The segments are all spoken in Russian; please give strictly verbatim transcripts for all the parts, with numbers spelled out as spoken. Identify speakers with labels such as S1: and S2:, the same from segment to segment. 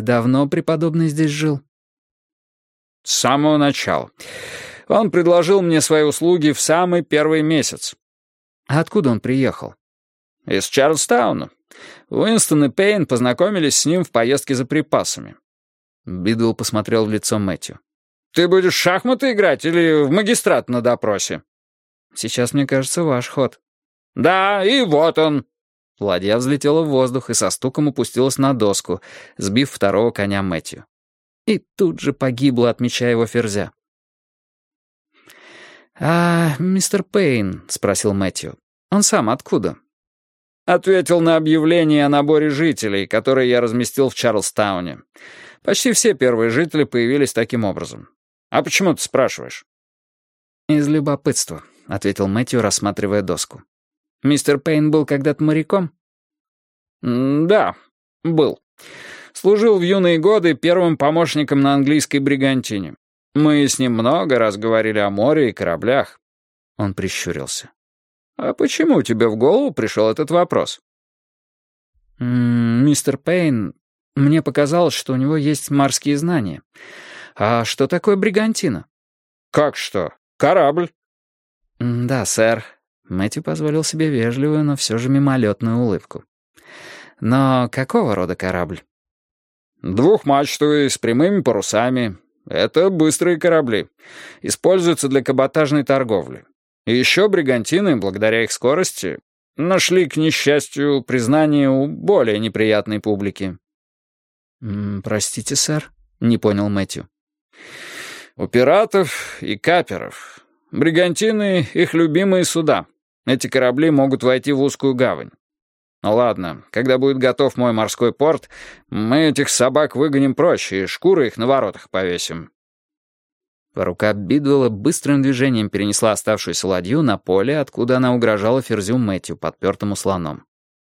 S1: давно преподобный здесь жил?»
S2: «С самого начала. Он предложил мне свои услуги в самый первый месяц».
S1: «А откуда он приехал?»
S2: «Из Чарльстауна. Уинстон и Пейн познакомились с ним в поездке за припасами».
S1: Бидуэлл посмотрел в лицо Мэтью.
S2: «Ты будешь в шахматы играть или в магистрат на допросе?»
S1: «Сейчас, мне кажется, ваш ход».
S2: «Да, и вот он».
S1: Ладья взлетела в воздух и со стуком опустилась на доску, сбив второго коня Мэтью. И тут же погибла, отмечая его ферзя. «А мистер Пейн?» — спросил Мэтью. «Он сам откуда?»
S2: «Ответил на объявление о наборе жителей, которое я разместил в Чарльстауне. Почти все первые жители появились таким образом. А почему ты спрашиваешь?»
S1: «Из любопытства», — ответил Мэтью, рассматривая доску. «Мистер Пейн был когда-то моряком?»
S2: «Да, был. Служил в юные годы первым помощником на английской бригантине. Мы с ним много раз говорили о море и кораблях».
S1: Он прищурился.
S2: «А почему тебе в голову пришел этот вопрос?»
S1: М -м, «Мистер Пейн, мне показалось, что у него есть морские знания. А что такое бригантина?»
S2: «Как что? Корабль».
S1: «Да, сэр». Мэтью позволил себе вежливую, но все же мимолетную улыбку. «Но какого рода корабль?»
S2: «Двухмачтовый, с прямыми парусами. Это быстрые корабли. Используются для каботажной торговли. И еще бригантины, благодаря их скорости, нашли, к несчастью, признание у более неприятной публики».
S1: М -м, «Простите, сэр», — не понял Мэтью.
S2: «У пиратов и каперов. Бригантины — их любимые суда. Эти корабли могут войти в узкую гавань. Ну ладно, когда будет готов мой морской порт, мы этих собак выгоним прочь и шкуры их на воротах повесим».
S1: Рука Бидуэлла быстрым движением перенесла оставшуюся ладью на поле, откуда она угрожала ферзю Мэтью, подпертому слоном.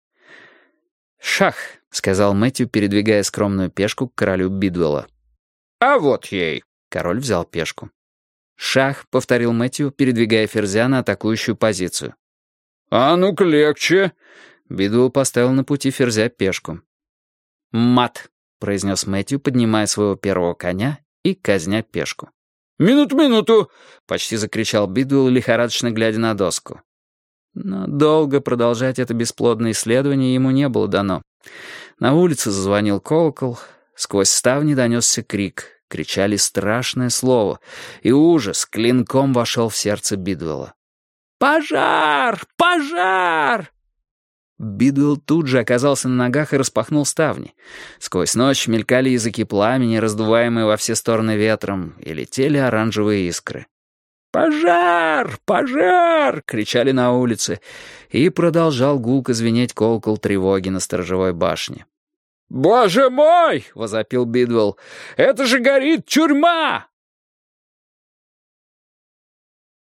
S1: «Шах», — сказал Мэтью, передвигая скромную пешку к королю Бидуэлла.
S2: «А вот ей».
S1: Король взял пешку. «Шах», — повторил Мэтью, передвигая ферзя на атакующую позицию.
S2: «А ну-ка легче».
S1: Бидуэлл поставил на пути ферзя пешку. «Мат», — произнес Мэтью, поднимая своего первого коня и казня пешку.
S2: «Минуту, минуту!»
S1: — почти закричал Бидуэлл, лихорадочно глядя на доску. Но долго продолжать это бесплодное исследование ему не было дано. На улице зазвонил колокол, сквозь ставни донесся крик, кричали страшное слово, и ужас клинком вошел в сердце Бидуэлла. «Пожар! Пожар!» Бидуэлл тут же оказался на ногах и распахнул ставни. Сквозь ночь мелькали языки пламени, раздуваемые во все стороны ветром, и летели оранжевые искры. «Пожар! Пожар!» — кричали на улице, и продолжал гулко звенеть колокол тревоги на сторожевой башне.
S2: «Боже мой!» — возопил Бидуэлл. «Это же горит тюрьма!